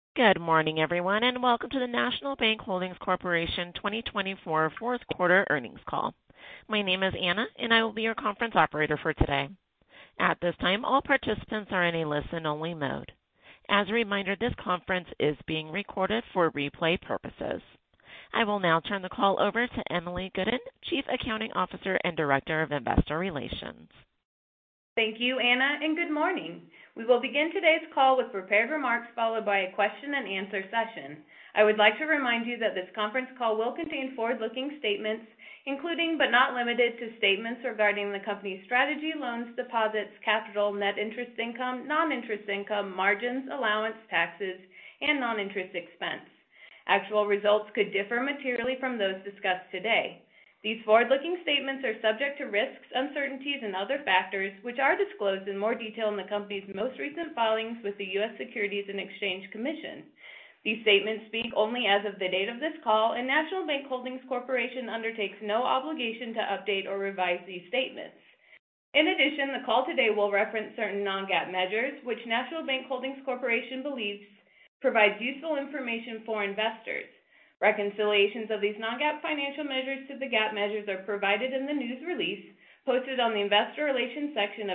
Good morning, everyone, and welcome to the National Bank Holdings Corporation 2024 fourth quarter earnings call. My name is Anna, and I will be your conference operator for today. At this time, all participants are in a listen-only mode. As a reminder, this conference is being recorded for replay purposes. I will now turn the call over to Emily Gooden, Chief Accounting Officer and Director of Investor Relations. Thank you, Anna, and good morning. We will begin today's call with prepared remarks followed by a question and answer session. I would like to remind you that this conference call will contain forward-looking statements, including but not limited to statements regarding the company's strategy, loans, deposits, capital, net interest income, non-interest income, margins, allowance, taxes, and non-interest expense. Actual results could differ materially from those discussed today. These forward-looking statements are subject to risks, uncertainties, and other factors, which are disclosed in more detail in the company's most recent filings with the U.S. Securities and Exchange Commission. These statements speak only as of the date of this call, and National Bank Holdings Corporation undertakes no obligation to update or revise these statements. In addition, the call today will reference certain non-GAAP measures, which National Bank Holdings Corporation believes provides useful information for investors. Reconciliations of these non-GAAP financial measures to the GAAP measures are provided in the news release posted on the Investor Relations section of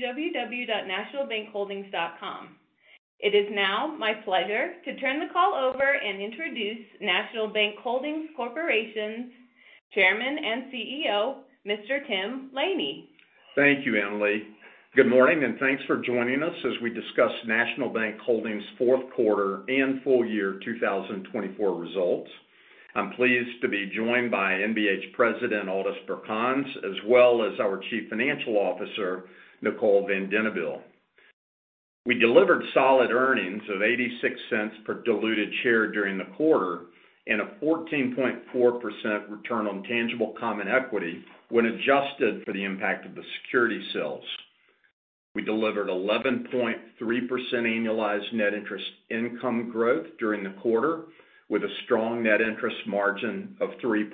www.nationalbankholdings.com. It is now my pleasure to turn the call over and introduce National Bank Holdings Corporation's Chairman and CEO, Mr. Tim Laney. Thank you, Emily. Good morning, and thanks for joining us as we discuss National Bank Holdings' fourth quarter and full year 2024 results. I'm pleased to be joined by NBH President Aldis Birkans, as well as our Chief Financial Officer, Nicole Van Denneville. We delivered solid earnings of 86 cents per diluted share during the quarter and a 14.4% return on tangible common equity when adjusted for the impact of the security sales. We delivered 11.3% annualized net interest income growth during the quarter with a strong net interest margin of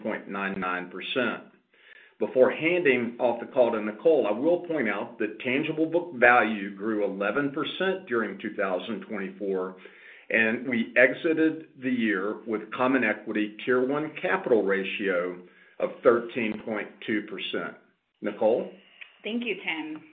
3.99%. Before handing off the call to Nicole, I will point out that tangible book value grew 11% during 2024, and we exited the year with common equity Tier 1 capital ratio of 13.2%. Nicole? Thank you, Tim.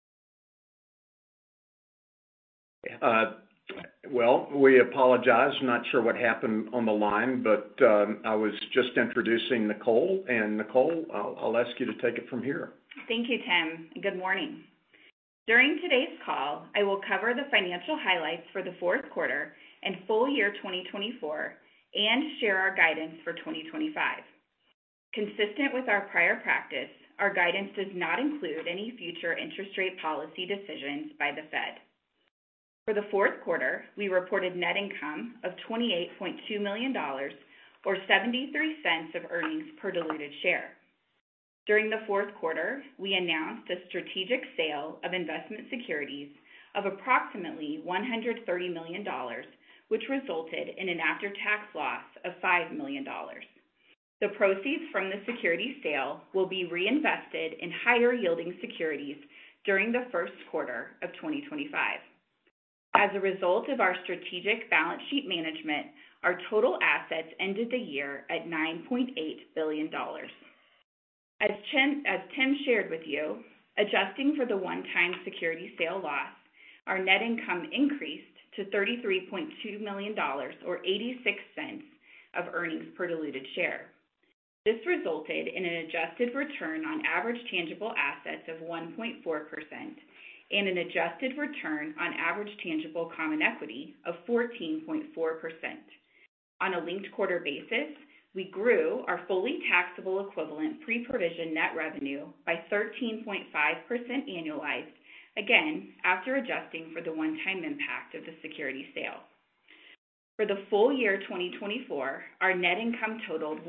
Well, we apologize. Not sure what happened on the line, but I was just introducing Nicole. And Nicole, I'll ask you to take it from here. Thank you, Tim. Good morning. During today's call, I will cover the financial highlights for the fourth quarter and full year 2024 and share our guidance for 2025. Consistent with our prior practice, our guidance does not include any future interest rate policy decisions by the Fed. For the fourth quarter, we reported net income of $28.2 million, or 73 cents of earnings per diluted share. During the fourth quarter, we announced a strategic sale of investment securities of approximately $130 million, which resulted in an after-tax loss of $5 million. The proceeds from the security sale will be reinvested in higher-yielding securities during the first quarter of 2025. As a result of our strategic balance sheet management, our total assets ended the year at $9.8 billion. As Tim shared with you, adjusting for the one-time security sale loss, our net income increased to $33.2 million, or 86 cents of earnings per diluted share. This resulted in an adjusted return on average tangible assets of 1.4%. And an adjusted return on average tangible common equity of 14.4%. On a linked quarter basis, we grew our fully taxable equivalent pre-provision net revenue by 13.5% annualized, again, after adjusting for the one-time impact of the security sale. For the full year 2024, our net income totaled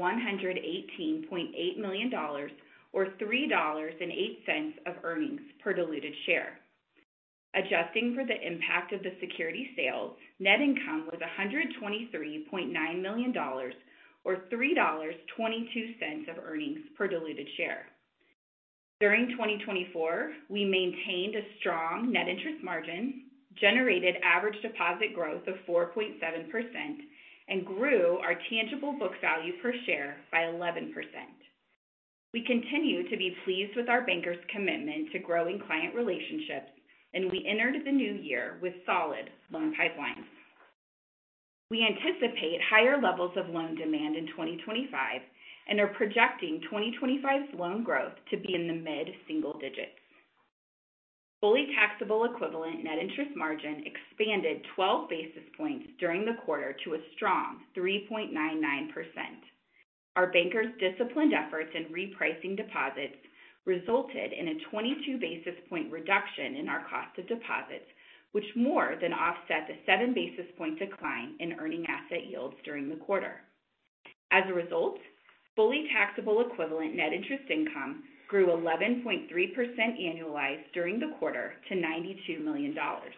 $118.8 million, or $3.08 of earnings per diluted share. Adjusting for the impact of the security sales, net income was $123.9 million, or $3.22 of earnings per diluted share. During 2024, we maintained a strong net interest margin, generated average deposit growth of 4.7% and grew our tangible book value per share by 11%. We continue to be pleased with our bankers' commitment to growing client relationships, and we entered the new year with solid loan pipelines. We anticipate higher levels of loan demand in 2025 and are projecting 2025's loan growth to be in the mid-single digits. Fully taxable equivalent net interest margin expanded 12 basis points during the quarter to a strong 3.99%. Our bankers' disciplined efforts in repricing deposits resulted in a 22 basis point reduction in our cost of deposits, which more than offset the 7 basis point decline in earning asset yields during the quarter. As a result, fully taxable equivalent net interest income grew 11.3% annualized during the quarter to $92 million.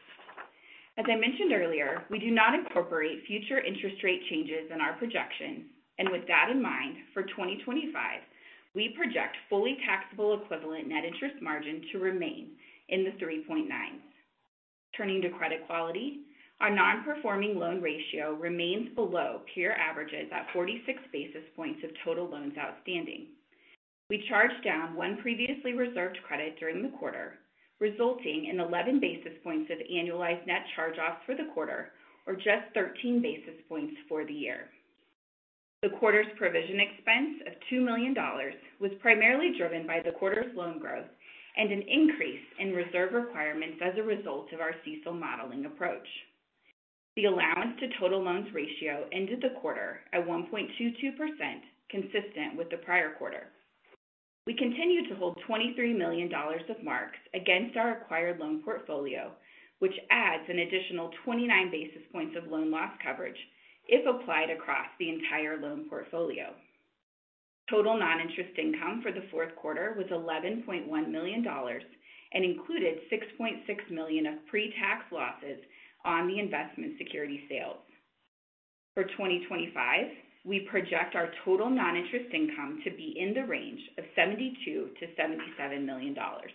As I mentioned earlier, we do not incorporate future interest rate changes in our projections, and with that in mind, for 2025, we project fully taxable equivalent net interest margin to remain in the 3.9s. Turning to credit quality, our non-performing loan ratio remains below peer averages at 46 basis points of total loans outstanding. We charged down one previously reserved credit during the quarter, resulting in 11 basis points of annualized net charge-offs for the quarter, or just 13 basis points for the year. The quarter's provision expense of $2 million was primarily driven by the quarter's loan growth and an increase in reserve requirements as a result of our CECL modeling approach. The allowance to total loans ratio ended the quarter at 1.22%, consistent with the prior quarter. We continue to hold $23 million of marks against our acquired loan portfolio, which adds an additional 29 basis points of loan loss coverage if applied across the entire loan portfolio. Total non-interest income for the fourth quarter was $11.1 million and included $6.6 million of pre-tax losses on the investment security sales. For 2025, we project our total non-interest income to be in the range of $72 to $77 million.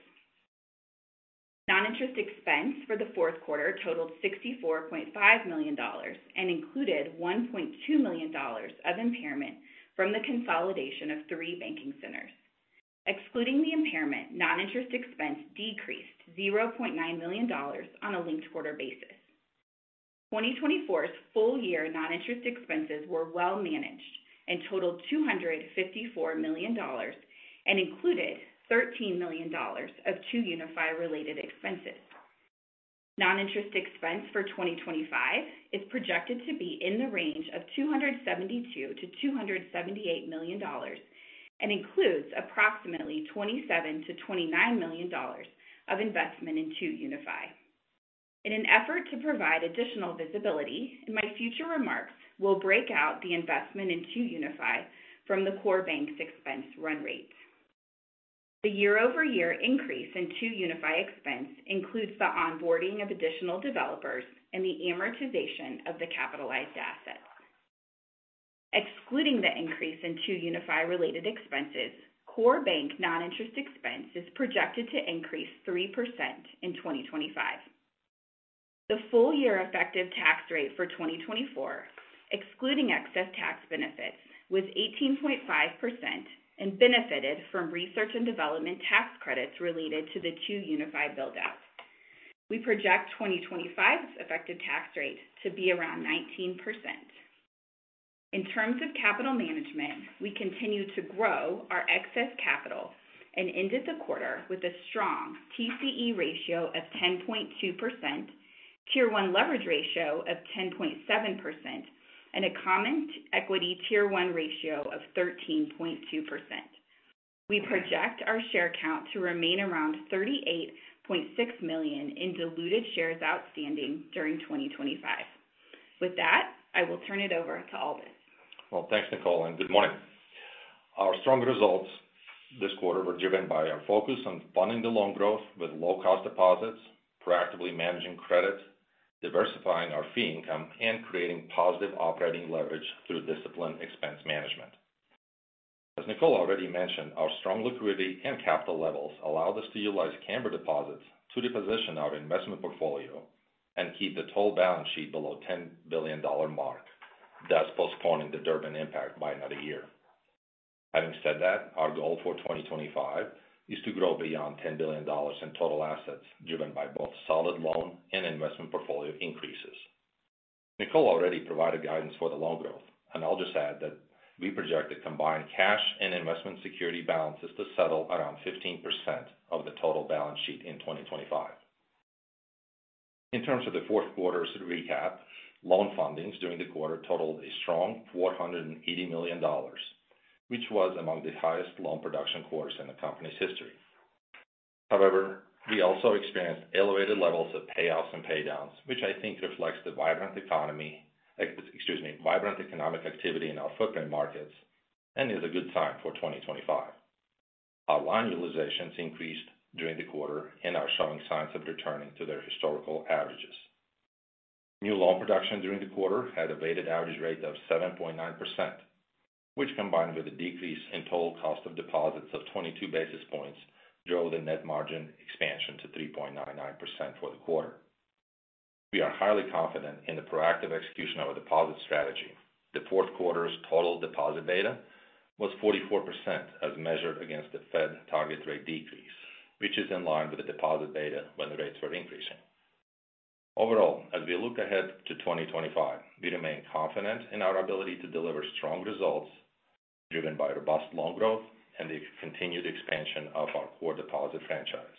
Non-interest expense for the fourth quarter totaled $64.5 million and included $1.2 million of impairment from the consolidation of 3 banking centers. Excluding the impairment, non-interest expense decreased $0.9 million on a linked quarter basis. 2024's full-year non-interest expenses were well managed and totaled $254 million and included $13 million of 2UniFi-related expenses. Non-interest expense for 2025 is projected to be in the range of $272 to $278 million and includes approximately $27 to $29 million of investment in 2UniFi. In an effort to provide additional visibility, in my future remarks, we'll break out the investment in 2UniFi from the core bank's expense run rate. The year-over-year increase in 2UniFi expense includes the onboarding of additional developers and the amortization of the capitalized assets. Excluding the increase in 2UniFi-related expenses, core bank non-interest expense is projected to increase 3% in 2025. The full-year effective tax rate for 2024, excluding excess tax benefits, was 18.5% and benefited from research and development tax credits related to the 2UniFi build-out. We project 2025's effective tax rate to be around 19%. In terms of capital management, we continue to grow our excess capital and ended the quarter with a strong TCE ratio of 10.2%, Tier 1 leverage ratio of 10.7%, and a common equity Tier 1 ratio of 13.2%. We project our share count to remain around 38.6 million in diluted shares outstanding during 2025. With that, I will turn it over to Aldis. Well, thanks, Nicole, and good morning. Our strong results this quarter were driven by our focus on funding the loan growth with low-cost deposits, proactively managing credit, diversifying our fee income, and creating positive operating leverage through disciplined expense management. As Nicole already mentioned, our strong liquidity and capital levels allowed us to utilize Cambr deposits to reposition our investment portfolio and keep the total balance sheet below $10 billion mark, thus postponing the Durbin impact by another year. Having said that, our goal for 2025 is to grow beyond $10 billion in total assets, driven by both solid loan and investment portfolio increases. Nicole already provided guidance for the loan growth, and I'll just add that we project the combined cash and investment security balances to settle around 15% of the total balance sheet in 2025. In terms of the fourth quarter's recap, loan fundings during the quarter totaled a strong $480 million, which was among the highest loan production quarters in the company's history. However, we also experienced elevated levels of payoffs and paydowns, which I think reflects the vibrant economic activity in our footprint markets and is a good sign for 2025. Our line utilizations increased during the quarter and are showing signs of returning to their historical averages. New loan production during the quarter had a weighted average rate of 7.9%, which combined with a decrease in total cost of deposits of 22 basis points drove the net margin expansion to 3.99% for the quarter. We are highly confident in the proactive execution of a deposit strategy. The fourth quarter's total deposit beta was 44% as measured against the Fed target rate decrease, which is in line with the deposit beta when the rates were increasing. Overall, as we look ahead to 2025, we remain confident in our ability to deliver strong results driven by robust loan growth and the continued expansion of our core deposit franchise.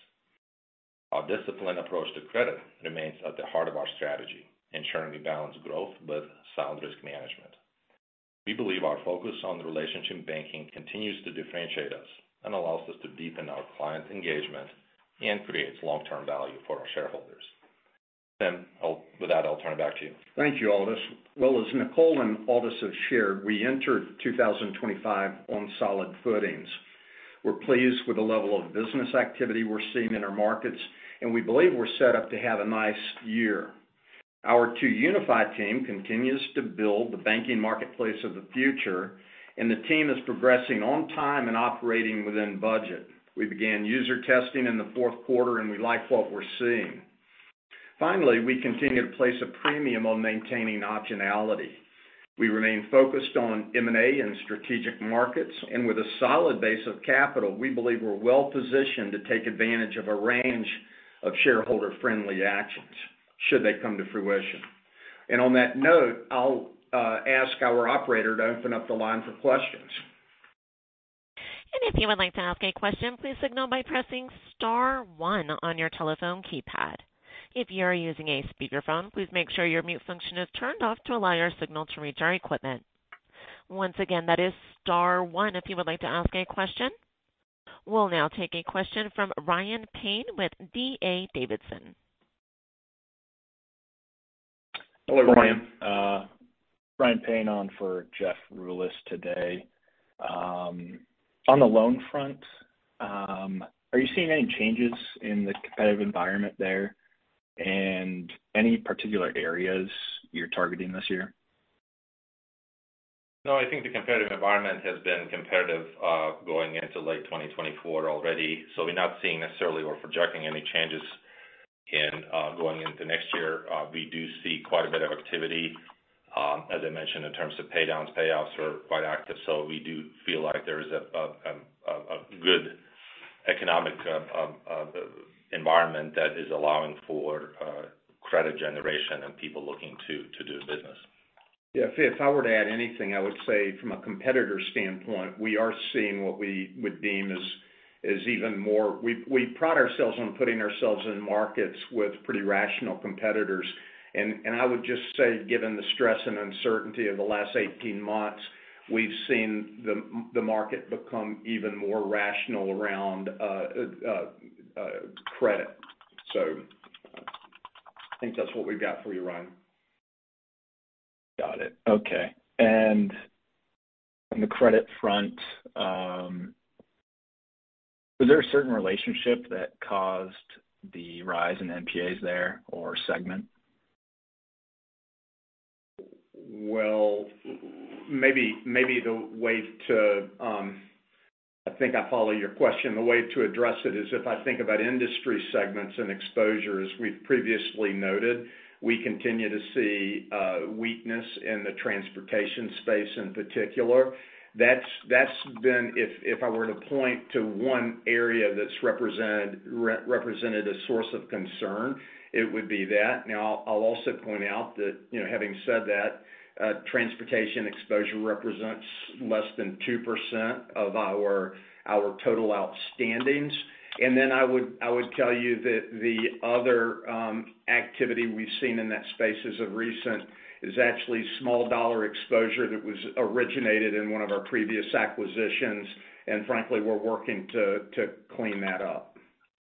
Our disciplined approach to credit remains at the heart of our strategy, ensuring we balance growth with sound risk management. We believe our focus on relationship banking continues to differentiate us and allows us to deepen our client engagement and creates long-term value for our shareholders. Tim, with that, I'll turn it back to you. Thank you, Aldis. Well, as Nicole and Aldis have shared, we entered 2025 on solid footings. We're pleased with the level of business activity we're seeing in our markets, and we believe we're set up to have a nice year. Our 2UniFi team continues to build the banking marketplace of the future, and the team is progressing on time and operating within budget. We began user testing in the fourth quarter, and we like what we're seeing. Finally, we continue to place a premium on maintaining optionality. We remain focused on M&A and strategic markets, and with a solid base of capital, we believe we're well positioned to take advantage of a range of shareholder-friendly actions should they come to fruition. And on that note, I'll ask our operator to open up the line for questions. And if you would like to ask a question, please signal by pressing star 1 on your telephone keypad. If you are using a speakerphone, please make sure your mute function is turned off to allow your signal to reach our equipment. Once again, that is star 1 if you would like to ask a question. We'll now take a question from Ryan Payne with D.A. Davidson. Hello, Ryan. Ryan Payne on for Jeff Rulis today. On the loan front, are you seeing any changes in the competitive environment there? And any particular areas you're targeting this year? No, I think the competitive environment has been competitive going into late 2024 already. So we're not seeing necessarily or projecting any changes in going into next year. We do see quite a bit of activity. As I mentioned, in terms of paydowns, payoffs are quite active. So we do feel like there is a good economic environment that is allowing for credit generation and people looking to do business. Yeah, if I were to add anything, I would say from a competitor standpoint, we are seeing what we would deem as even more. We pride ourselves on putting ourselves in markets with pretty rational competitors. And I would just say, given the stress and uncertainty of the last 18 months, we've seen the market become even more rational around credit. So I think that's what we've got for you, Ryan. Got it. Okay. And on the credit front, was there a certain relationship that caused the rise in NPAs there or segment? Well, maybe the way to I think I follow your question. The way to address it is if I think about industry segments and exposure, as we've previously noted, We continue to see weakness in the transportation space in particular. That's been, if I were to point to one area that's represented a source of concern, it would be that. Now, I'll also point out that, having said that, transportation exposure represents less than 2% of our total outstandings. And then I would tell you that the other activity we've seen in that space as of recent is actually small dollar exposure that was originated in one of our previous acquisitions, and frankly, we're working to clean that up.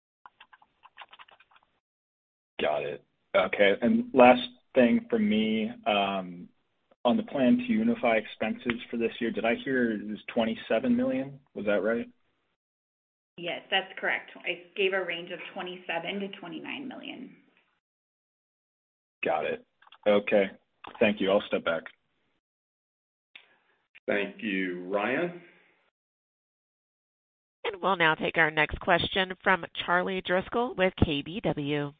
Got it. Okay. And last thing from me, on the plan to unify expenses for this year, did I hear it was $27 million? Was that right? Yes, that's correct. I gave a range of $27 to $29 million. Got it. Okay. Thank you. I'll step back. Thank you, Ryan. And we'll now take our next question from Charlie Driscoll with KBW.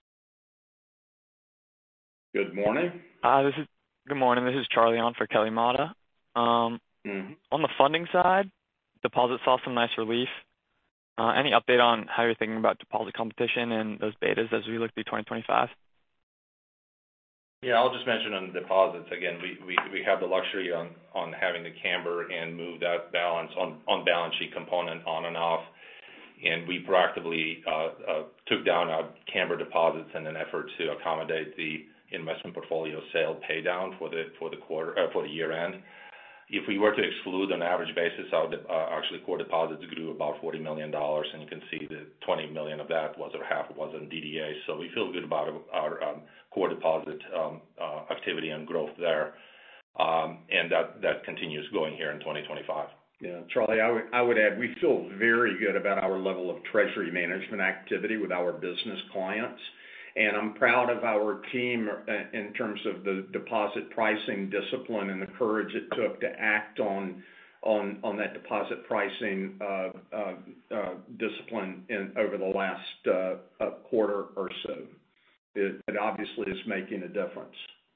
Good morning. Good morning. This is Charlie on for Kelly Motta. On the funding side, deposits saw some nice relief. Any update on how you're thinking about deposit competition and those betas as we look through 2025? Yeah, I'll just mention on deposits, again, we have the luxury on having the Cambr and move that balance on balance sheet component on and off. And we proactively took down our Cambr deposits in an effort to accommodate the investment portfolio sale pay down for the quarter, for the year end. If we were to exclude on average basis, our actually core deposits grew about $40 million, and you can see that $20 million of that was, or half was in DDA. So we feel good about our core deposit activity and growth there, and that continues going here in 2025. Yeah, Charlie, I would add we feel very good about our level of treasury management activity with our business clients. And I'm proud of our team in terms of the deposit pricing discipline and the courage it took to act on that deposit pricing discipline over the last quarter or so. It obviously is making a difference.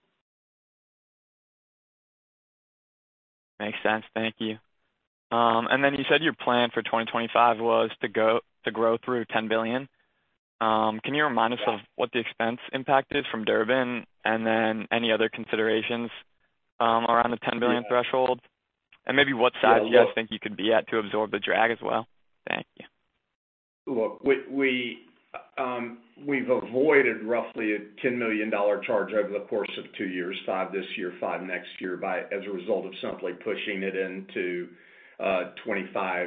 Makes sense. Thank you. And then you said your plan for 2025 was to grow through $10 billion. Can you remind us of what the expense impact is from Durbin, and then any other considerations around the $10 billion threshold? And maybe what size you guys think you could be at to absorb the drag as well? Thank you. Look, we've avoided roughly a $10 million charge over the course of 2 years, 5 this year, 5 next year, as a result of simply pushing it into 25.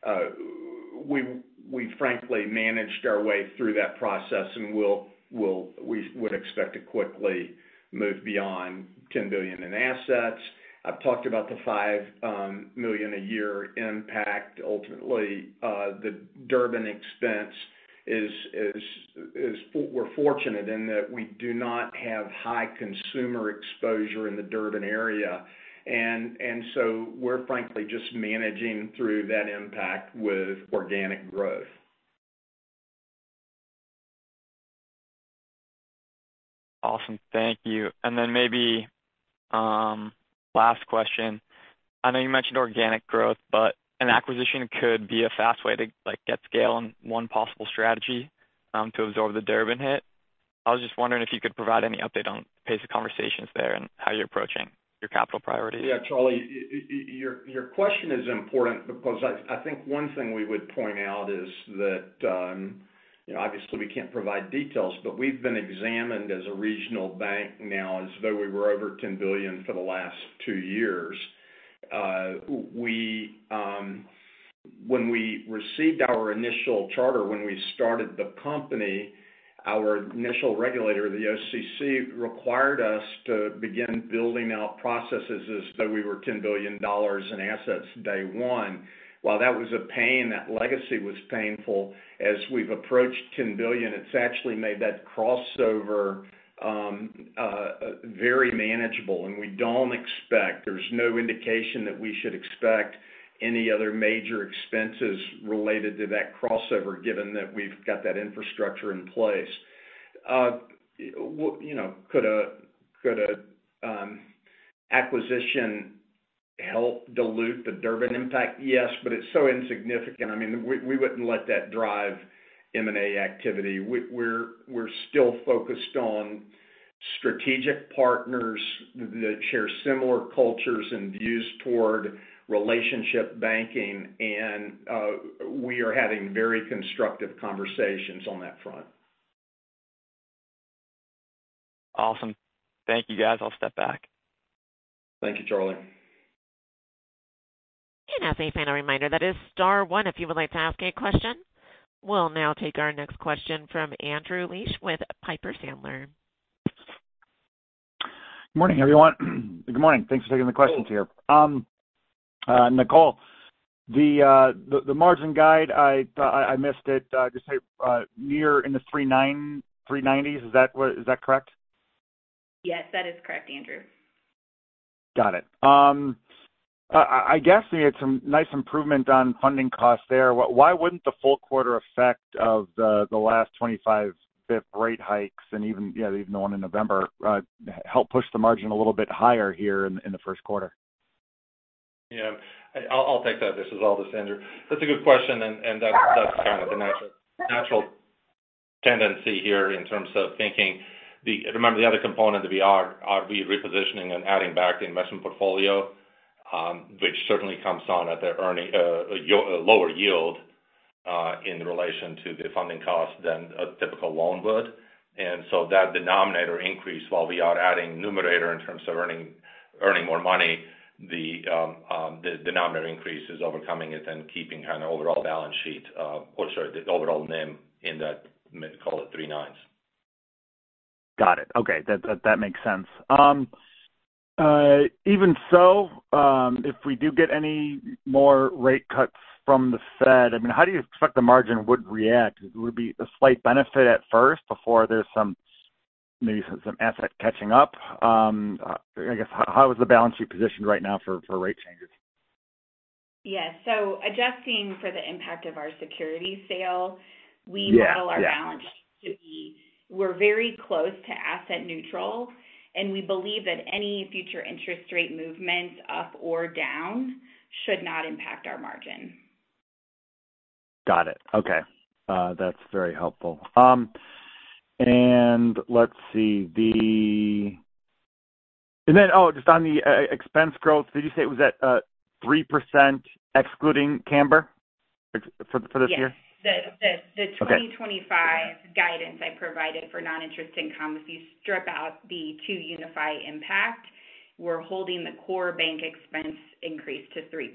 We frankly managed our way through that process, and we would expect to quickly move beyond $10 billion in assets. I've talked about the $5 million a year impact. Ultimately, the Durbin expense is we're fortunate in that we do not have high consumer exposure in the Durbin area. And so we're frankly just managing through that impact with organic growth. Awesome. Thank you. And then maybe last question. I know you mentioned organic growth, but an acquisition could be a fast way to get scale in one possible strategy to absorb the Durbin hit. I was just wondering if you could provide any update on the pace of conversations there and how you're approaching your capital priorities. Yeah, Charlie, your question is important because I think one thing we would point out is that, obviously we can't provide details, but we've been examined as a regional bank now as though we were over $10 billion for the last 2 years. When we received our initial charter, when we started the company, our initial regulator, the OCC, required us to begin building out processes as though we were $10 billion in assets day one. While that was a pain, that legacy was painful, as we've approached $10 billion, it's actually made that crossover very manageable, and we don't expect, there's no indication that we should expect any other major expenses related to that crossover, given that we've got that infrastructure in place. could a acquisition help dilute the Durbin impact? Yes, but it's so insignificant. I mean, we wouldn't let that drive M&A activity. We're still focused on strategic partners that share similar cultures and views toward relationship banking, and we are having very constructive conversations on that front. Awesome. Thank you, guys. I'll step back. Thank you, Charlie. And as a final reminder, that is star one if you would like to ask a question. We'll now take our next question from Andrew Liesch with Piper Sandler. Good morning, everyone. Good morning. Thanks for taking the questions here. Nicole, the margin guide, I missed it. Just say near in the 390s. Is that correct? Yes, that is correct, Andrew. Got it. I guess we had some nice improvement on funding costs there. Why wouldn't the full quarter effect of the last 25 BIP rate hikes and even the one in November help push the margin a little bit higher here in the first quarter? Yeah, I'll take that. This is Aldis, Andrew. That's a good question, and that's kind of the natural tendency here in terms of thinking. Remember, the other component of the are we repositioning and adding back the investment portfolio, which certainly comes on at the lower yield in relation to the funding cost than a typical loan would. And so that denominator increase, while we are adding numerator in terms of earning more money, the denominator increase is overcoming it and keeping kind of overall balance sheet, the overall NIM in that, call it 3.9s. Got it. Okay, that makes sense. Even so, if we do get any more rate cuts from the Fed, I mean, how do you expect the margin would react? Would it be a slight benefit at first before there's maybe some asset catching up? I guess how is the balance sheet positioned right now for rate changes? Yes. So adjusting for the impact of our securities sale, we model our balance sheet to be, we're very close to asset neutral, and we believe that any future interest rate movements up or down should not impact our margin. Got it. Okay. That's very helpful. And let's see, just on the expense growth, did you say it was at 3% excluding Camber for this year? The 2025 guidance I provided for non-interest income, if you strip out the 2UniFi impact, we're holding the core bank expense increase to 3%.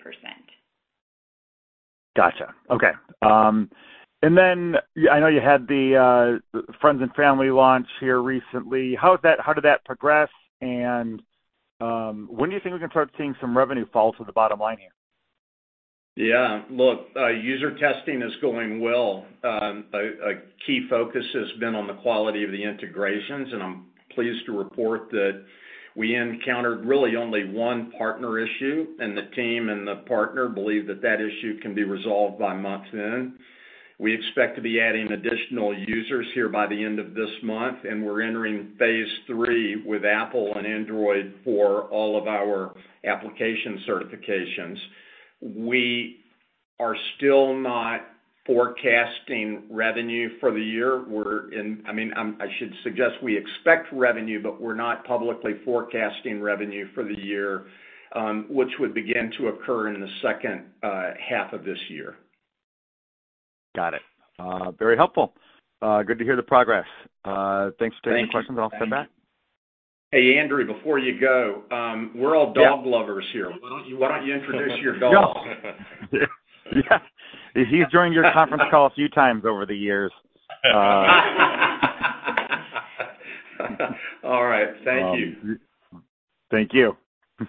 Gotcha. Okay. And then I know you had the Friends and Family launch here recently. How did that progress? And when do you think we can start seeing some revenue fall to the bottom line here? Yeah, look, user testing is going well. A key focus has been on the quality of the integrations, and I'm pleased to report that we encountered really only one partner issue, and the team and the partner believe that issue can be resolved by month's end. We expect to be adding additional users here by the end of this month, and we're entering phase 3 with Apple and Android for all of our application certifications. We are still not forecasting revenue for the year. I should suggest we expect revenue, but we're not publicly forecasting revenue for the year, which would begin to occur in the second half of this year. Got it. Very helpful. Good to hear the progress. Thanks for taking the questions. I'll step back. Hey, Andrew, before you go, we're all dog lovers here. Why don't you introduce your dog? Yeah. He's joined your conference call a few times over the years. All right. Thank you. Thank you.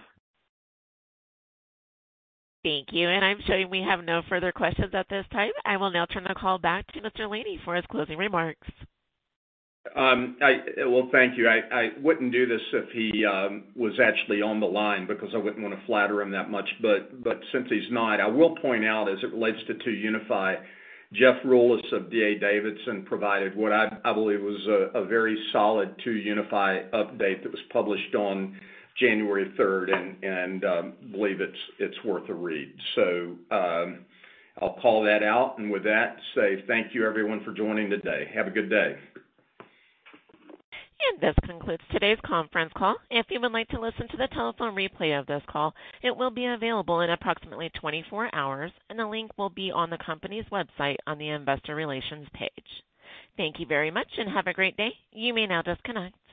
Thank you. And I'm showing we have no further questions at this time. I will now turn the call back to Mr. Laney for his closing remarks. Well, thank you. I wouldn't do this if he was actually on the line because I wouldn't want to flatter him that much. But since he's not, I will point out as it relates to 2UniFi, Jeff Rulis of D.A. Davidson provided what I believe was a very solid 2UniFi update that was published on January 3rd, and believe it's worth a read. So I'll call that out, and with that, say thank you, everyone, for joining today. Have a good day. And this concludes today's conference call. If you would like to listen to the telephone replay of this call, it will be available in approximately 24 hours, and the link will be on the company's website on the Investor Relations page. Thank you very much and have a great day. You may now disconnect.